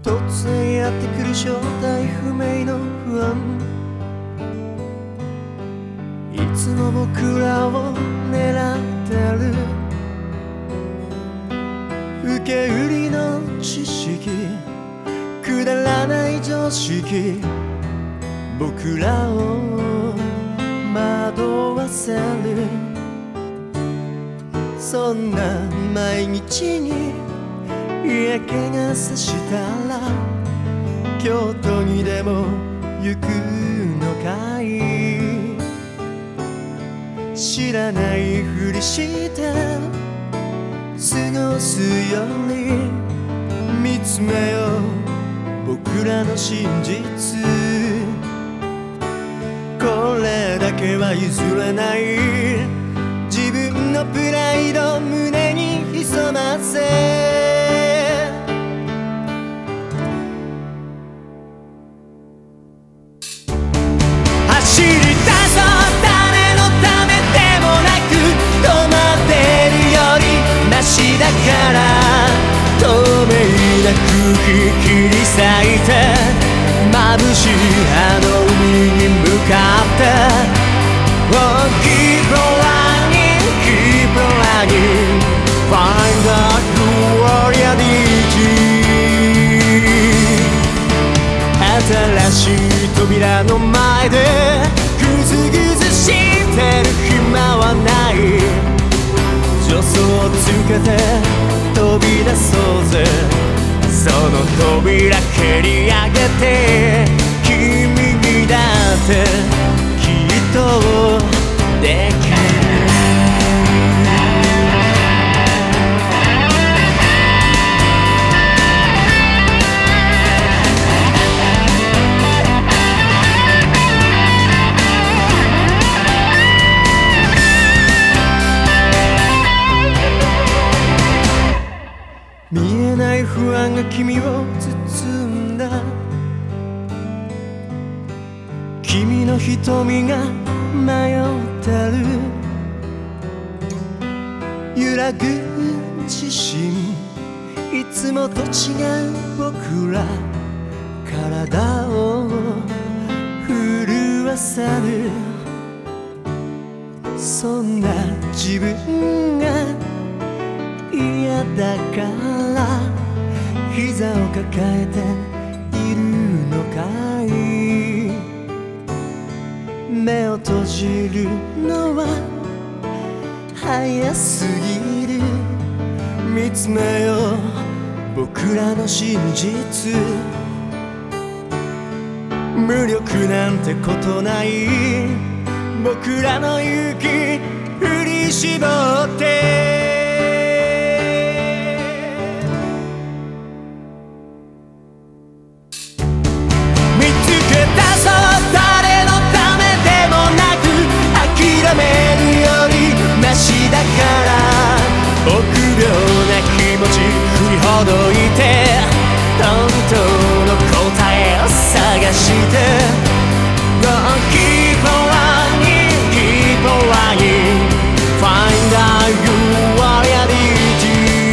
突然やってくる正体不明の不安、いつも僕らを狙ってる。受け売りの知識、くだらない常識、僕らを惑わせる。そんな毎日に嫌気がさしたら、京都にでも行くのかい。知らないふりして過ごすより、見つめよう僕らの真実。これだけは譲れない、自分のプライド胸に潜ませ。走り出そう、誰のためでもなく、止まってるよりマシだから。透明な空気切り裂いて、眩しいあの海に向かって、Oh, keep on running, keep on running, find out your reality。 新しい扉の前でぐずぐずしてる暇はない。助走をつけて飛び出そうぜ。その扉蹴り上げて、君にだってきっとできる。見えない不安が君を包んだ。君の瞳が迷ってる。揺らぐ自信、いつもと違う僕ら。体を震わせる。そんな自分が嫌だから、膝を抱えているのかい。目を閉じるのは早すぎる。見つめよう僕らの真実。無力なんてことない、僕らの勇気振り絞って。臆病な気持ち振りほどいて、本当の答えを探して、Oh, keep on running, keep on running, find out your reality。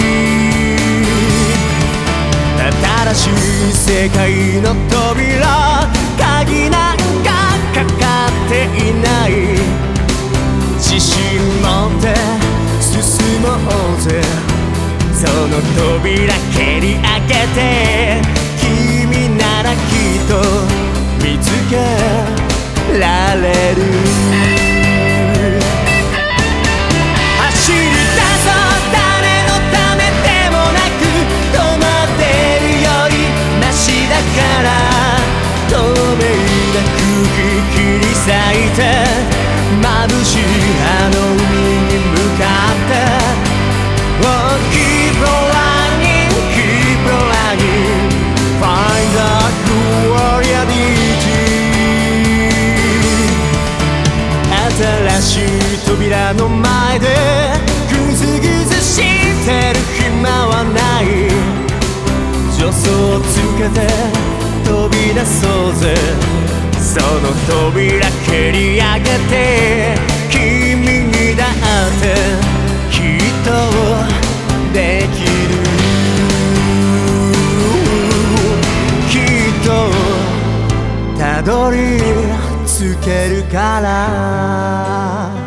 新しい世界の扉、鍵なんかかかっていない。自信持って進もうぜ。その扉蹴り上げて、君ならきっと見つけられる。走り出そう、誰のためでもなく、止まってるよりマシだから。透明な空気切り裂いて、眩しいあの海に向かって、Oh, keep on running, keep on running, find out your reality。 新しい扉の前でぐずぐずしてる暇はない。助走をつけて飛び出そうぜ。その扉蹴り上げて、君にだってきっとできる。 どりつけるから